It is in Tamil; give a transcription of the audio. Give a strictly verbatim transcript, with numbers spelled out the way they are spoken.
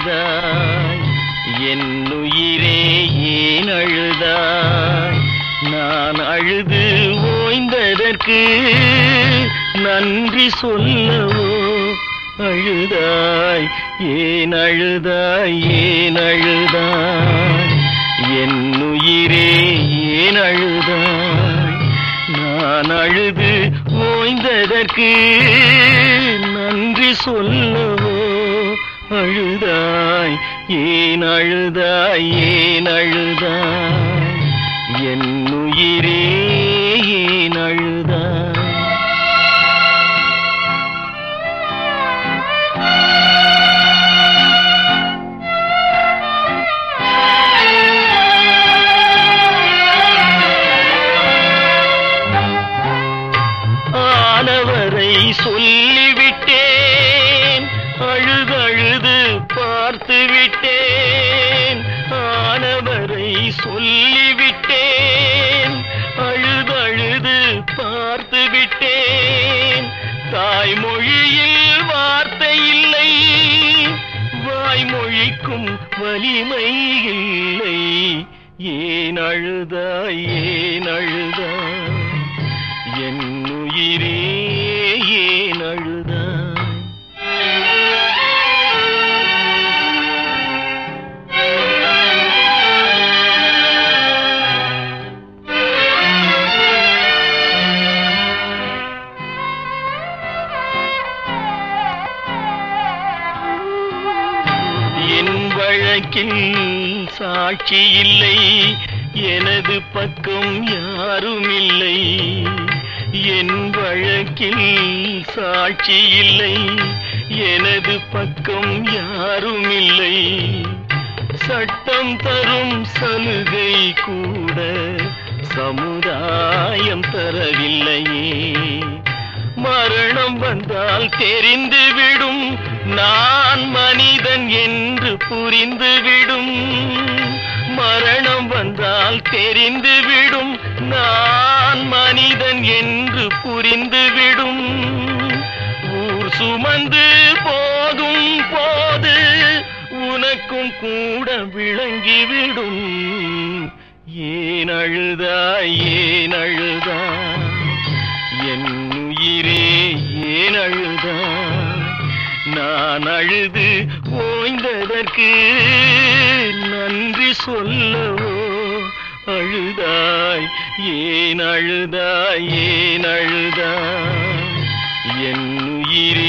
அழுதாய் என்னுயிரே ஏன் அழுதாய் நான் அழுது ஓய்ந்ததற்கு நன்றி சொல்லவோ அழுதாய் ஏன் அழுதாய் ஏன் அழுதாய் என்னுயிரே ஏன் அழுதாய் நான் அழுது ஓய்ந்ததற்கு நன்றி சொல்லவோ அழுதாய் ஏன் அழுதாய் ஏன் அழுதாய் என்னுயிரே ஏன் அழுதாய் ஆனவரை சொல்லிவிட்டேன் அழுதழுது பார்த்து விட்டேன் ஆனவரை சொல்லிவிட்டேன் அழுதழுது பார்த்து விட்டேன் தாய்மொழியில் வார்த்தை இல்லை வாய்மொழிக்கும் வலிமை இல்லை ஏன் அழுதாய் ஏன் அழுதாய் என்னுயிரே ஏன் அழுதாய் என் வழக்கில் சாட்சி இல்லை எனது பக்கம் யாரும் இல்லை என் வழக்கில் சாட்சி இல்லை எனது பக்கம் யாரும் இல்லை சட்டம் தரும் சலுகை கூட சமுதாயம் தரவில்லையே மரணம் வந்தால் தெரிந்துவிடும் நான் மனிதன் என்று புரிந்துவிடும் மரணம் வந்தால் தெரிந்துவிடும் நான் மனிதன் என்று புரிந்துவிடும் ஊர் சுமந்து போகும் போது உனக்கும் கூட விளங்கிவிடும் ஏன் அழுதாய் ஏன் அழுதாய் என்னுயிரே ஏன் அழுதாய் நான் அழுது ஓய்ந்ததற்கு நன்றி சொல்லவோ அழுதாய் ஏன் அழுதாய் ஏன் அழுதாய் என்னுயிரே